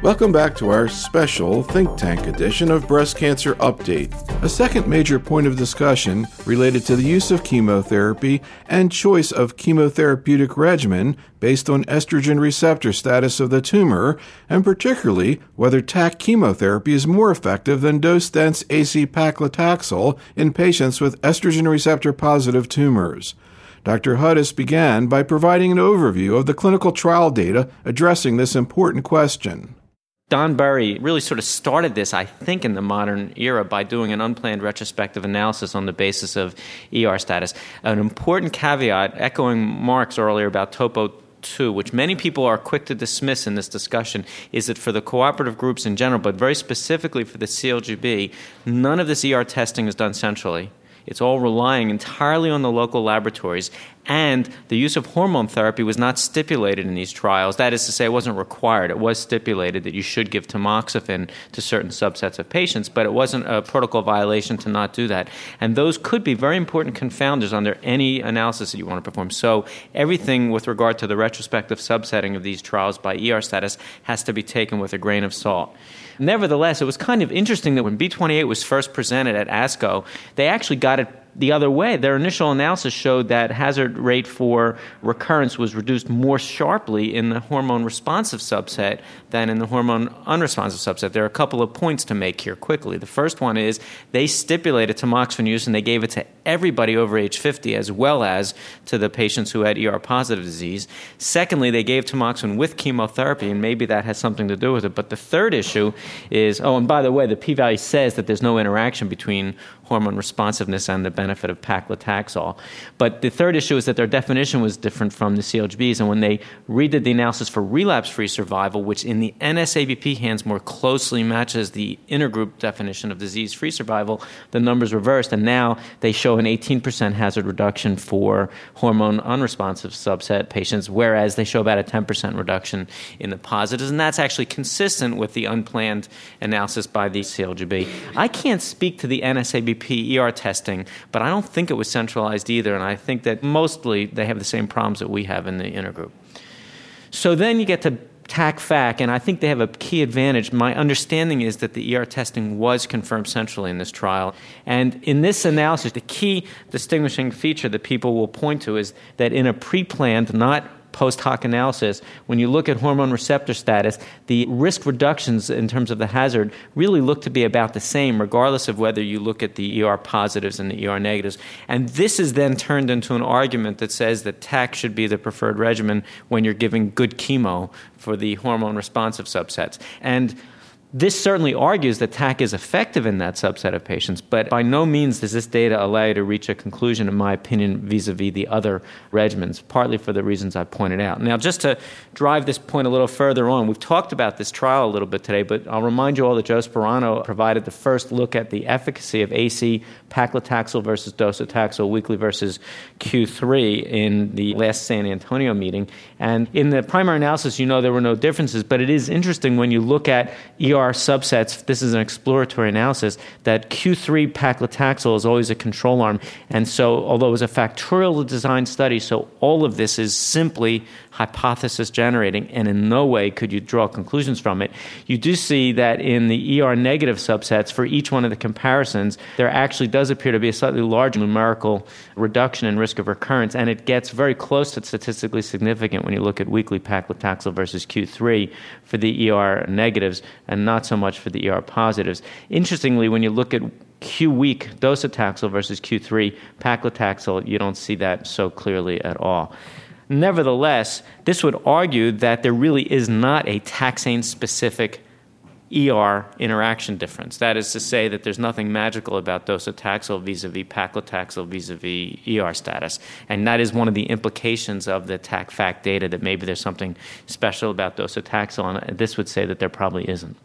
Welcome back to our special Think Tank edition of Breast Cancer Update. A second major point of discussion related to the use of chemotherapy and choice of chemotherapeutic regimen based on estrogen receptor status of the tumor, and particularly whether TAC chemotherapy is more effective than dose-dense AC paclitaxel in patients with estrogen receptor positive tumors. Dr. Huddis began by providing an overview of the clinical trial data addressing this important question. Don Berry really sort of started this, I think, in the modern era by doing an unplanned retrospective analysis on the basis of ER status. An important caveat, echoing Mark's earlier about Topo 2, which many people are quick to dismiss in this discussion, is that for the cooperative groups in general, but very specifically for the CLGB, none of this ER testing is done centrally. It's all relying entirely on the local laboratories, and the use of hormone therapy was not stipulated in these trials. That is to say, it wasn't required. It was stipulated that you should give tamoxifen to certain subsets of patients, but it wasn't a protocol violation to not do that. And those could be very important confounders under any analysis that you want to perform. So everything with regard to the retrospective subsetting of these trials by ER status has to be taken with a grain of salt. Nevertheless, it was kind of interesting that when B28 was first presented at ASCO, they actually got it the other way. Their initial analysis showed that hazard rate for recurrence was reduced more sharply in the hormone-responsive subset than in the hormone-unresponsive subset. There are a couple of points to make here quickly. The first one is they stipulated tamoxifen use, and they gave it to everybody over age 50 as well as to the patients who had ER-positive disease. Secondly, they gave tamoxifen with chemotherapy, and maybe that has something to do with it. But the third issue is, and by the way, the p-value says that there's no interaction between hormone responsiveness and the benefit of paclitaxel. But the third issue is that their definition was different from the CLGBs, and when they redid the analysis for relapse-free survival, which in the NSABP hands more closely matches the intergroup definition of disease-free survival, the numbers reversed, and now they show an 18% hazard reduction for hormone-unresponsive subset patients, whereas they show about a 10% reduction in the positives, and that's actually consistent with the unplanned analysis by the CLGB. I can't speak to the NSABP ER testing, but I don't think it was centralized either, and I think that mostly they have the same problems that we have in the intergroup. So then you get to TAC-FAC, and I think they have a key advantage. My understanding is that the ER testing was confirmed centrally in this trial. And in this analysis, the key distinguishing feature that people will point to is that in a pre-planned, not post hoc analysis, when you look at hormone receptor status, the risk reductions in terms of the hazard really look to be about the same, regardless of whether you look at the ER positives and the ER negatives. And this is then turned into an argument that says that TAC should be the preferred regimen when you're giving good chemo for the hormone responsive subsets. And this certainly argues that TAC is effective in that subset of patients, but by no means does this data allow you to reach a conclusion, in my opinion, vis-a-vis the other regimens, partly for the reasons I pointed out. Now, just to drive this point a little further on, we've talked about this trial a little bit today, but I'll remind you all that Joe Sperano provided the first look at the efficacy of AC paclitaxel versus docetaxel weekly versus Q3 in the last San Antonio meeting. And in the primary analysis, there were no differences, but it is interesting when you look at ER subsets, this is an exploratory analysis, that Q3 paclitaxel is always a control arm. And so, although it was a factorial design study, so all of this is simply hypothesis generating, and in no way could you draw conclusions from it. You do see that in the ER negative subsets, for each one of the comparisons, there actually does appear to be a slightly larger numerical reduction in risk of recurrence, and it gets very close to statistically significant when you look at weekly paclitaxel versus Q3 for the ER negatives, and not so much for the ER positives. Interestingly, when you look at Q-week docetaxel versus Q3 paclitaxel, you don't see that so clearly at all. Nevertheless, this would argue that there really is not a taxane-specific ER interaction difference. That is to say that there's nothing magical about docetaxel vis-a-vis paclitaxel vis-a-vis ER status. And that is one of the implications of the TAC-FAC data, that maybe there's something special about docetaxel, and this would say that there probably isn't.